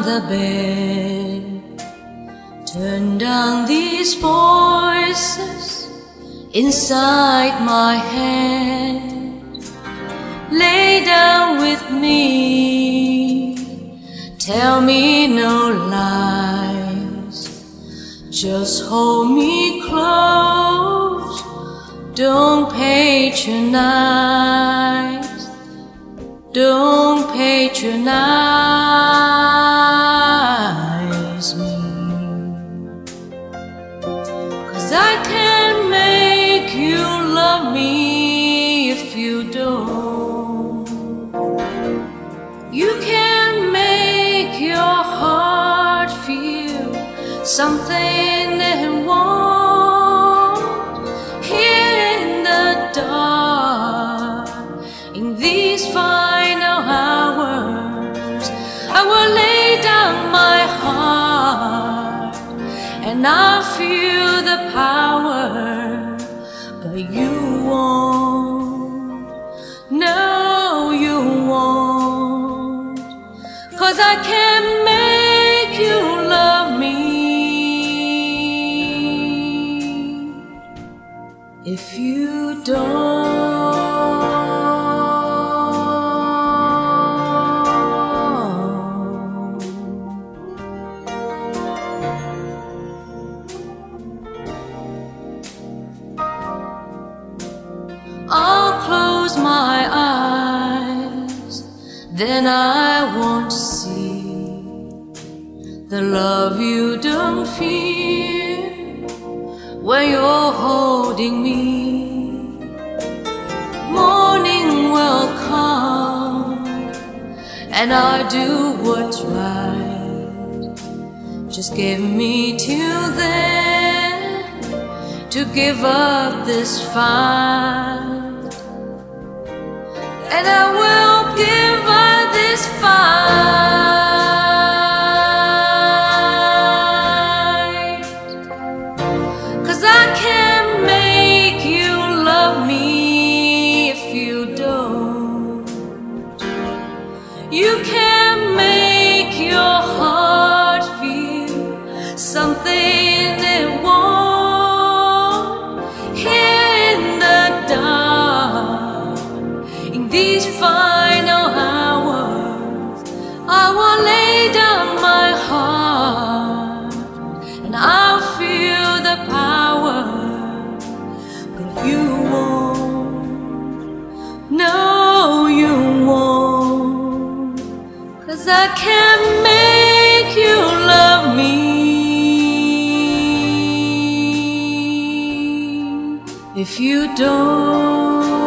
the bed. Turn down these voices inside my head. Lay down with me, tell me no lies, just hold me close, don't patronize, don't patronize me. 'Cause I can't make you love me if you don't. You can't make your heart feel something it won't. Here in the dark, in these final hours, I will lay down my heart and I'll feel the power, but you won't. No, you won't. 'Cause I can't make you love me if you don't. I'll close my eyes, then I won't see the love you don't feel when you're holding me. Morning will come and I'll do what's right. Just give me till then to give up this fight, and I will give up this fight. 'Cause I can't make you love me if you don't. You can't make your heart feel something it won't. Here in the dark, in these final hours, I will lay down my heart and I'll feel the power, but you won't. No, you won't. 'Cause I can't make you love me if you don't.